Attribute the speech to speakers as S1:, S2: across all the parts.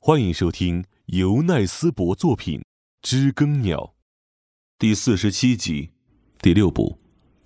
S1: 欢迎收听由奈斯伯作品《知更鸟》第47集第6部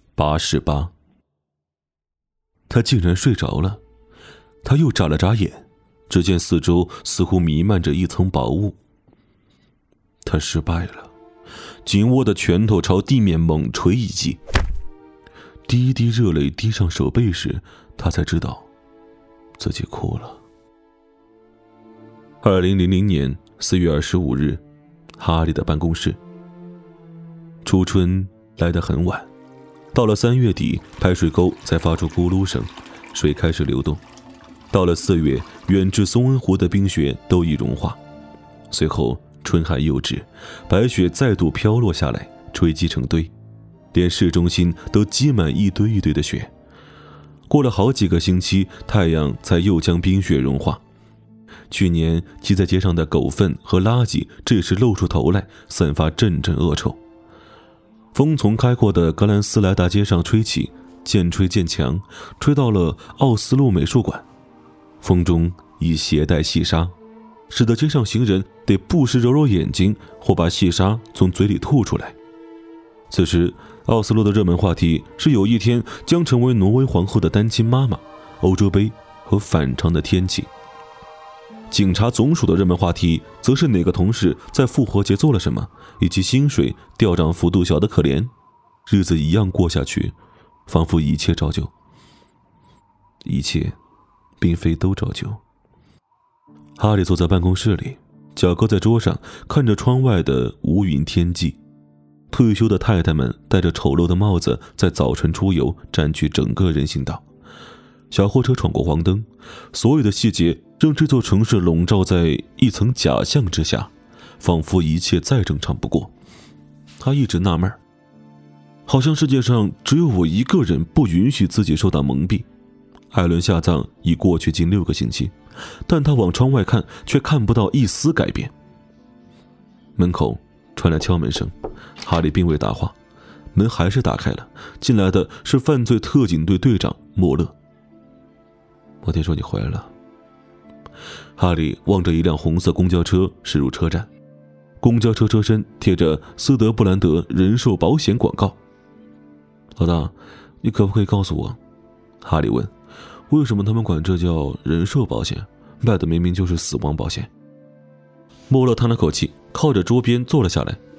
S1: 88。他竟然睡着了，他又眨了眨眼，只见四周似乎弥漫着一层薄雾。他失败了，紧握的拳头朝地面猛捶一记，第一滴热泪滴上手背时，他才知道自己哭了。2000年4月25日，哈利的办公室。初春来得很晚，到了3月底，排水沟才发出咕噜声，水开始流动。到了4月，远至松恩湖的冰雪都已融化。随后春寒又至，白雪再度飘落下来，堆积成堆，连市中心都积满一堆一堆的雪。过了好几个星期，太阳才又将冰雪融化。去年积在街上的狗粪和垃圾这时露出头来，散发阵阵恶臭。风从开阔的格兰斯莱大街上吹起，渐吹渐强，吹到了奥斯陆美术馆。风中以携带细沙，使得街上行人得不时揉揉眼睛，或把细沙从嘴里吐出来。此时奥斯陆的热门话题是有一天将成为挪威皇后的单亲妈妈、欧洲杯和反常的天气。警察总署的热门话题则是哪个同事在复活节做了什么，以及薪水调涨幅度小得可怜。日子一样过下去，仿佛一切照旧。一切并非都照旧。哈利坐在办公室里，脚搁在桌上，看着窗外的无云天际。退休的太太们戴着丑陋的帽子，在早晨出游，占据整个人行道。小货车闯过黄灯，所有的细节让这座城市笼罩在一层假象之下，仿佛一切再正常不过。他一直纳闷，好像世界上只有我一个人不允许自己受到蒙蔽。艾伦下葬已过去近6个星期，但他往窗外看，却看不到一丝改变。门口传来敲门声，哈利并未答话，门还是打开了，进来的是犯罪特警队队长莫勒。我听说你回来了。哈利望着一辆红色公交车驶入车站，公交车车身贴着斯德布兰德人寿保险广告。老大，你可不可以告诉我，哈利问，为什么他们管这叫人寿保险，卖的明明就是死亡保险？莫勒叹了口气，靠着桌边坐了下来。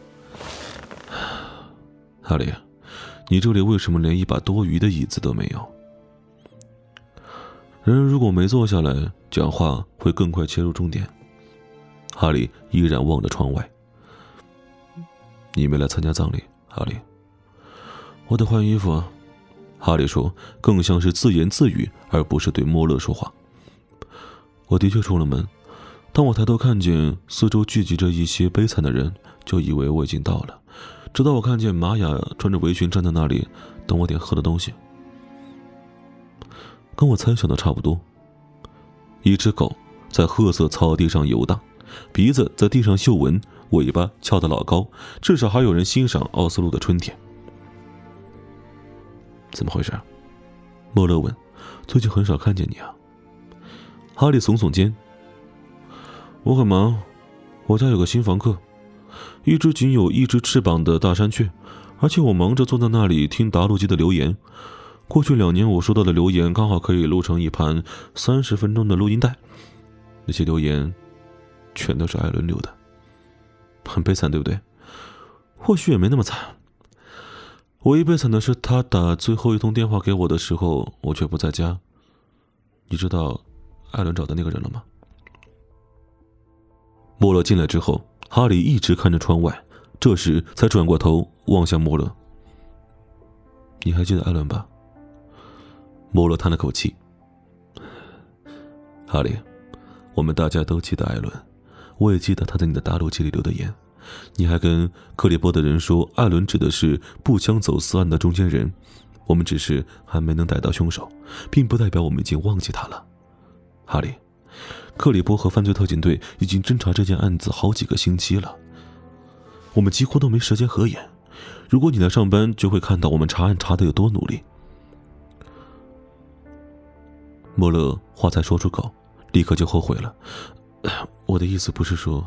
S1: 哈利，你这里为什么连一把多余的椅子都没有？人如果没坐下来，讲话会更快切入重点。哈利依然望着窗外。你没来参加葬礼，哈利？我得换衣服啊。哈利说，更像是自言自语，而不是对莫勒说话。我的确出了门，当我抬头看见四周聚集着一些悲惨的人，就以为我已经到了，直到我看见玛雅穿着围裙站在那里等我点喝的东西。跟我猜想的差不多。一只狗在褐色草地上游荡，鼻子在地上嗅闻，尾巴翘得老高，至少还有人欣赏奥斯陆的春天。怎么回事？莫勒问，最近很少看见你啊。哈利耸耸肩，我很忙，我家有个新房客，一只仅有1只翅膀的大山雀，而且我忙着坐在那里听达鲁基的留言。过去2年我收到的留言刚好可以录成一盘30分钟的录音带，那些留言全都是艾伦留的。很悲惨，对不对？或许也没那么惨。唯一悲惨的是他打最后一通电话给我的时候，我却不在家。你知道艾伦找的那个人了吗？莫勒进来之后，哈利一直看着窗外，这时才转过头望向莫勒。你还记得艾伦吧？莫勒叹了口气。哈利，我们大家都记得艾伦，我也记得他在你的答录机里留的言。你还跟克里波的人说，艾伦指的是步枪走私案的中间人，我们只是还没能逮到凶手，并不代表我们已经忘记他了。哈利，克里波和犯罪特警队已经侦查这件案子好几个星期了，我们几乎都没时间合眼。如果你来上班，就会看到我们查案查得有多努力。莫勒话才说出口，立刻就后悔了。 我的意思不是说……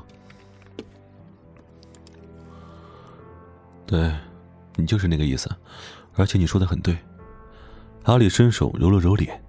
S1: 对，你就是那个意思，而且你说的很对。哈利伸手揉了揉脸。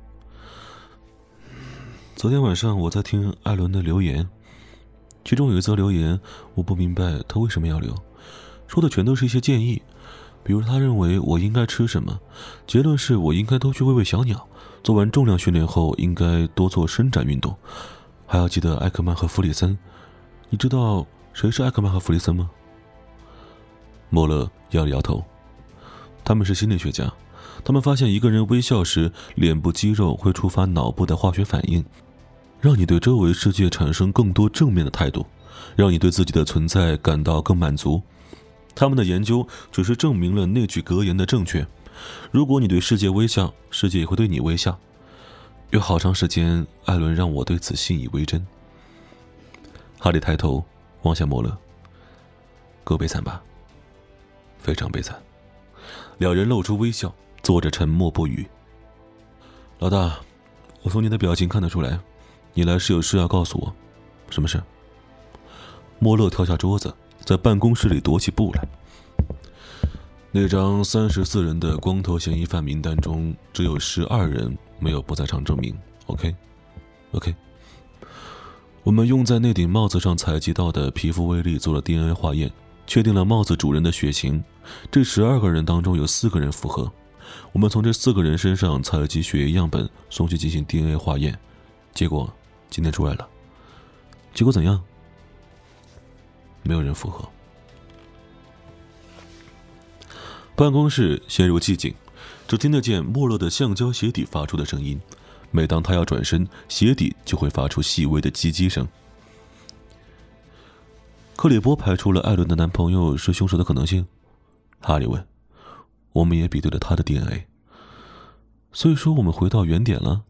S1: 昨天晚上我在听艾伦的留言，其中有一则留言，我不明白他为什么要留，说的全都是一些建议，比如他认为我应该吃什么，结论是我应该多去喂喂小鸟，做完重量训练后应该多做伸展运动，还要记得艾克曼和弗里森。你知道谁是艾克曼和弗里森吗？莫勒摇了摇头。他们是心理学家，他们发现一个人微笑时，脸部肌肉会触发脑部的化学反应，让你对周围世界产生更多正面的态度，让你对自己的存在感到更满足。他们的研究只是证明了那句格言的正确：如果你对世界微笑，世界也会对你微笑。有好长时间，艾伦让我对此信以为真。哈利抬头望向莫勒，够悲惨吧？非常悲惨。两人露出微笑，坐着沉默不语。老大，我从你的表情看得出来，你来是有事要告诉我。什么事？莫勒跳下桌子，在办公室里踱起步来。那张34人的光头嫌疑犯名单中，只有12人没有不在场证明。OK， 我们用在那顶帽子上采集到的皮肤微粒做了 DNA 化验，确定了帽子主人的血型。这12个人当中有4个人符合。我们从这4个人身上采集血液样本，送去进行 DNA 化验，结果今天出来了。结果怎样？没有人符合。办公室陷入寂静，只听得见莫勒的橡胶鞋底发出的声音。每当他要转身，鞋底就会发出细微的叽叽声。克里波排除了艾伦的男朋友是凶手的可能性。哈利问。我们也比对了他的 DNA。 所以说我们回到原点了。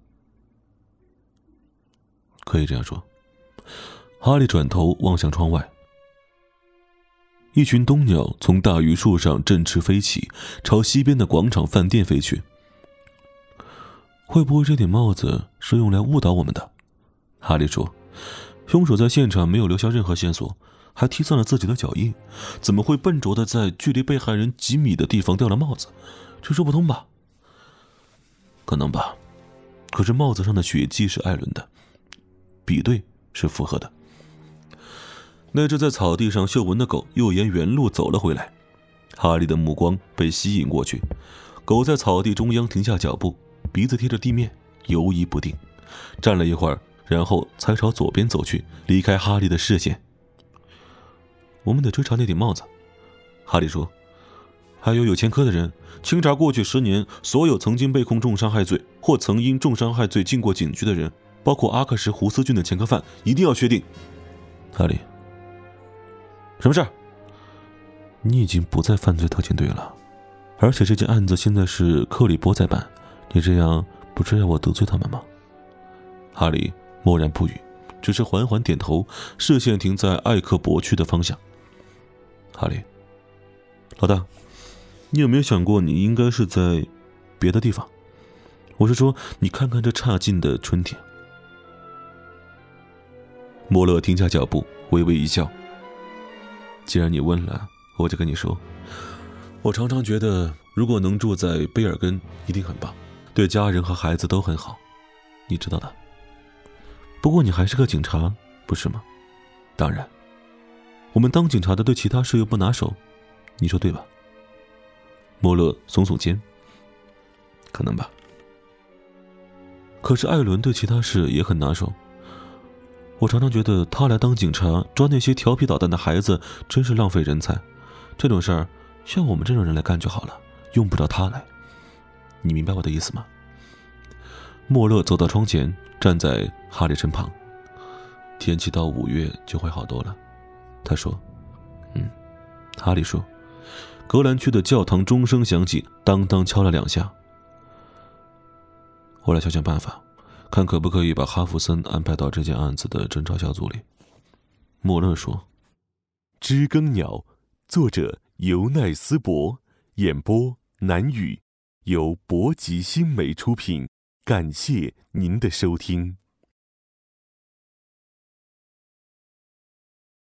S1: 可以这样说。哈利转头望向窗外，一群冬鸟从大榆树上振翅飞起，朝西边的广场饭店飞去。会不会这顶帽子是用来误导我们的？哈利说。凶手在现场没有留下任何线索，还踢散了自己的脚印，怎么会笨拙地在距离被害人几米的地方掉了帽子？这说不通吧？可能吧，可是帽子上的血迹是艾伦的，比对是符合的。那只在草地上嗅闻的狗又沿原路走了回来，哈利的目光被吸引过去。狗在草地中央停下脚步，鼻子贴着地面，游移不定，站了一会儿，然后才朝左边走去，离开哈利的视线。我们得追查那顶帽子，哈利说。还有前科的人，清查过去10年所有曾经被控重伤害罪或曾因重伤害罪进过警局的人，包括阿克什胡斯郡的前科犯，一定要确定。哈利，什么事？你已经不在犯罪特遣队了，而且这件案子现在是克里伯在办，你这样不是要我得罪他们吗？哈利默然不语，只是缓缓点头，视线停在艾克伯区的方向。哈利，老大，你有没有想过你应该是在别的地方？我是说，你看看这差劲的春天。莫勒停下脚步，微微一笑。既然你问了，我就跟你说，我常常觉得如果能住在贝尔根一定很棒，对家人和孩子都很好，你知道的。不过你还是个警察，不是吗？当然，我们当警察的对其他事又不拿手，你说对吧？莫勒耸耸肩，可能吧。可是艾伦对其他事也很拿手，我常常觉得他来当警察抓那些调皮捣蛋的孩子真是浪费人才，这种事儿像我们这种人来干就好了，用不着他来。你明白我的意思吗？莫勒走到窗前，站在哈利身旁。天气到5月就会好多了，他说。哈利说。格兰区的教堂钟声响起，当当敲了2下。我来想想办法，看可不可以把哈弗森安排到这件案子的侦查小组里。莫勒说。知更鸟，作者尤奈斯伯，演播南语，由博吉新媒出品，感谢您的收听。